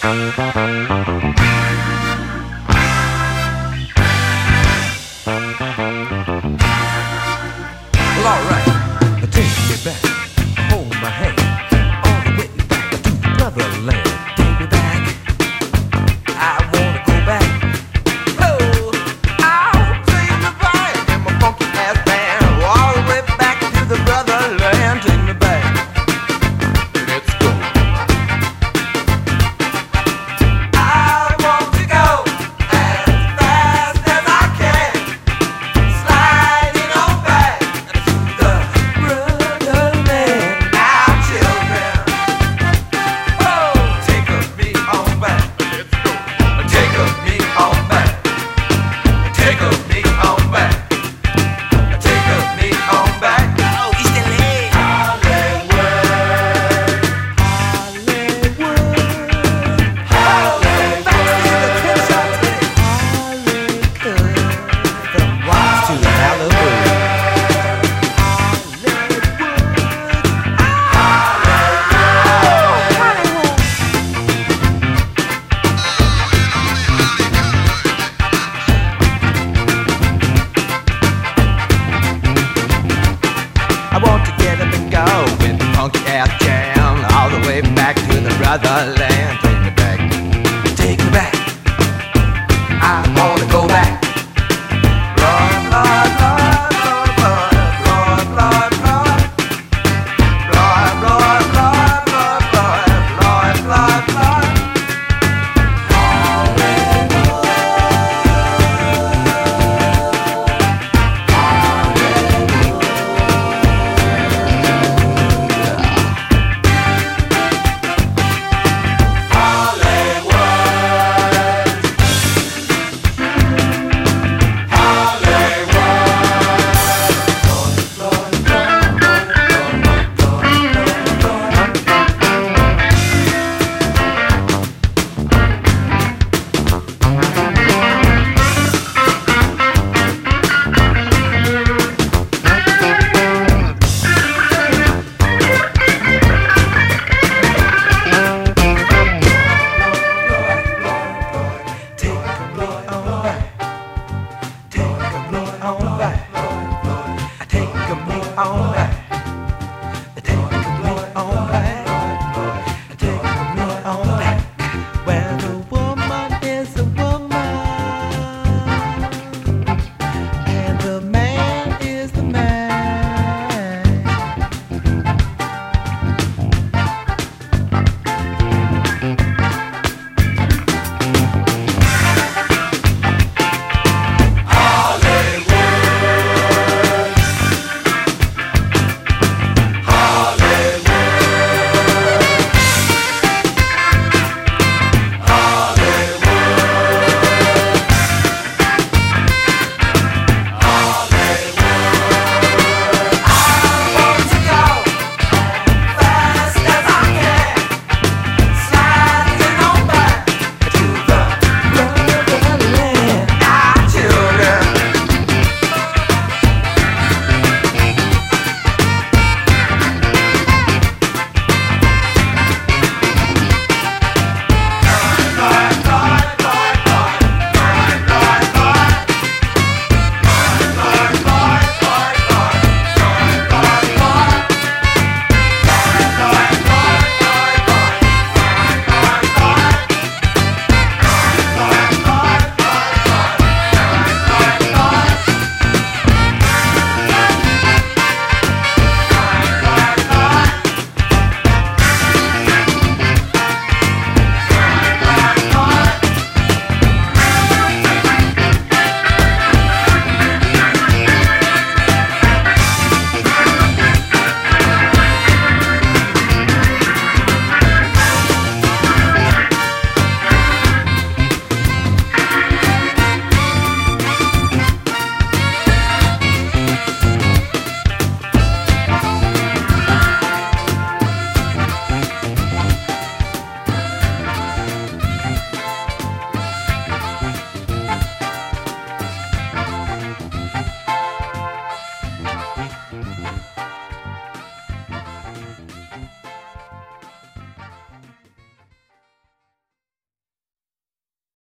Well, alright, take me back, hold my hand, all the way back to the brotherland. Take me back, I wanna go back. Oh, I'll take me back in my funky ass band, all the way back to the brotherland. Take me back, let's go. I want to go as fast as I can, sliding on back to the brotherland. Now, children, oh, take me on back. Let's go. Take me on back. Take me on back. Take me on back. Oh, East LA. Hollywood. Hollywood. Back to the Crenshaw City. From Watts to Malibu. I want to get up and go with the funky ass jam all the way back to the brotherland.